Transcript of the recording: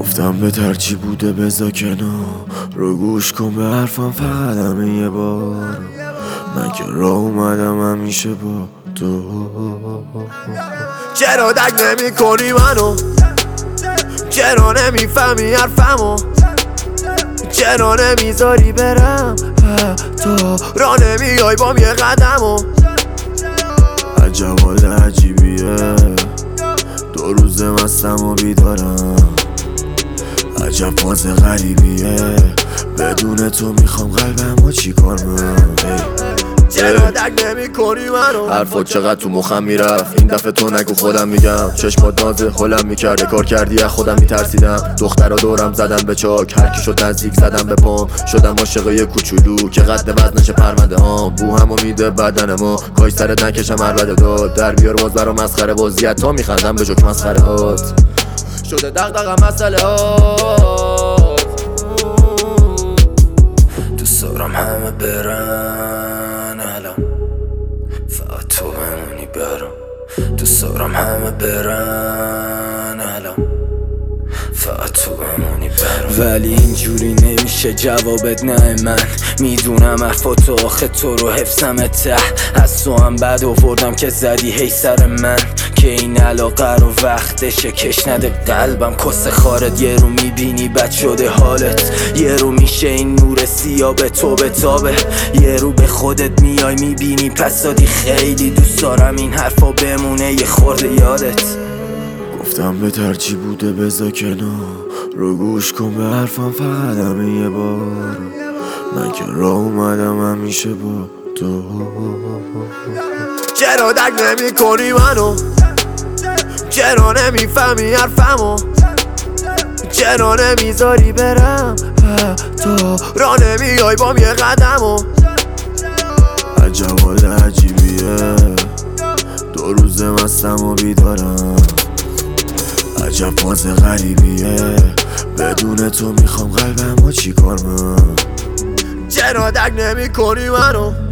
گفتم به ترچی بوده بزا کنار رو گوش کن به حرفم فقط همه یه بار. من که راه اومدم همیشه با تو. چرا درک نمی کنی منو؟ چرا نمیفهمی حرفمو؟ چرا نمیذاری برم؟ تو را نمیای بام یه قدمو. عجب حال عجیبیه 2 روزه مستم و بیدارم. عجب فاز غریبیه بدون تو میخوام قلبم و چی کار من. چرا درک نمی کنی منو؟ حرفات چقدر تو مخم میرفت این دفعه تو نگو خودم میگم. چشمات نازه حلم میکرده کار کردی از خودم میترسیدم. دخترا دورم زدم به چاک هرکی شد نزدیک زدم به پام. شدم عاشق یه کوچولو که قد وزنش پرونده هام. بو همو میده بدن ما کاش سرت نکشم عربده داد. در بیار باز برا مسخره بازیت تا میخندم به جوک مسخره هات. شده دغدغه مسئله هات. دوست دارم همه برن الان فقط تو بمونی برام. دوست دارم همه برن الان فقط تو بمونی برام. ولی اینجوری نمیشه جوابت نه. من میدونم حرفاتو آخه تو رو حفظم ته. از تو هم بد آوردم که زدی هی سر من که این علاقه رو وقتشه کش نده قلبم. کس خارت یه رو میبینی بد شده حالت. یه رو میشه این نور سیاه به تو بتابه. یه رو به خودت میای میبینی پس دادی. خیلی دوست دارم این حرفا بمونه یه خورده یادت. گفتم به ترچی بوده بزا کنار رو گوش کن به حرفم فقط همه یه بار. من که راه اومدم همیشه با تو. چرا درک نمی کنی منو؟ چرا نمیفهمی حرفمو؟ چرا نمیذاری برم؟ تو را نمیای بام یه قدمو. عجب حال عجیبیه 2 روزه مستم و بیدارم. عجب فاز غریبیه بدون تو میخوام قلبم و چی کار من. چرا درک نمی کنی منو؟